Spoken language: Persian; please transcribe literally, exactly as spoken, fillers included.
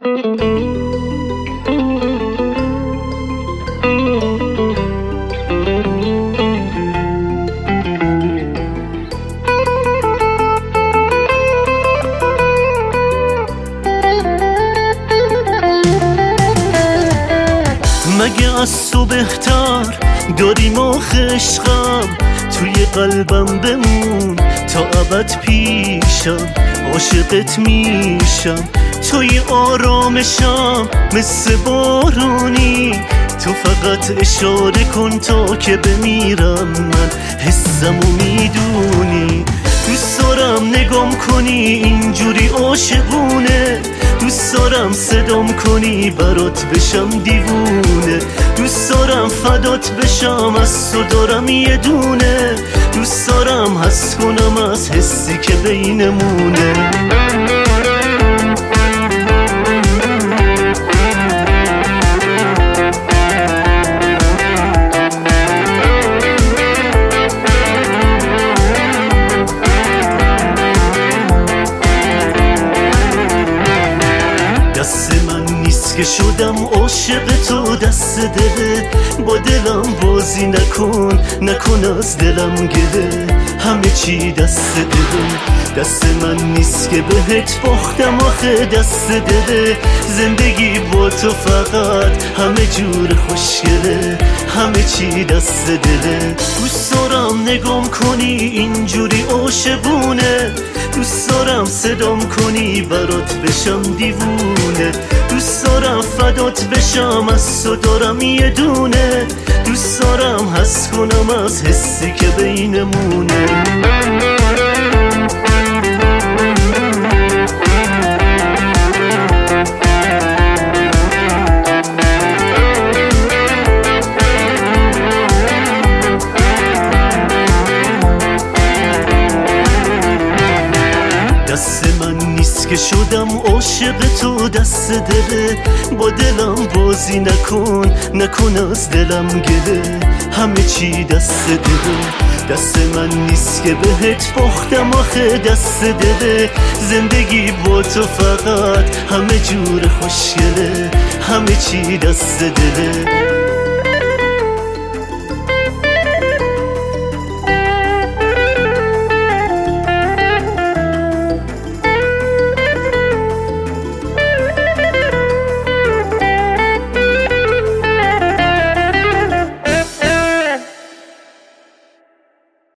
مگه از تو بهتر داریم آخ عشقم، توی قلبم بمون تا ابد پیشم، عاشقت میشم توی آرامشم مثل بارونی، تو فقط اشاره کن تا که بمیرم من حسمو میدونی. دوست دارم نگام کنی اینجوری عاشقونه، دوست دارم صدام کنی برات بشم دیوونه، دوست دارم فدات بشم از تو دارم یه دونه، دوست دارم حس کنم از حسی که بینمونه. دست من نیست که شدم عاشق تو، دست دله، با دلم بازی نکن نکن از دلم گله، همه چی دست دله. دست من نیست که بهت باختم آخه دست دله، زندگی با تو فقط همه جور خوشگله، همه چی دست دله. دوست دارم نگام کنی اینجوری عاشقونه، دوست دارم صدام کنی برات بشم دیوونه، دوست دارم فدات بشم از تو دارم یه دونه، دوست دارم حس کنم از حسی که بینمونه. دست من نیست که شدم عاشق تو، دست دله، با دلم بازی نکن نکن از دلم گله، همه چی دست دله. دست من نیست که بهت باختم آخه دست دله، زندگی با تو فقط همه جور خوشگله، همه چی دست دله.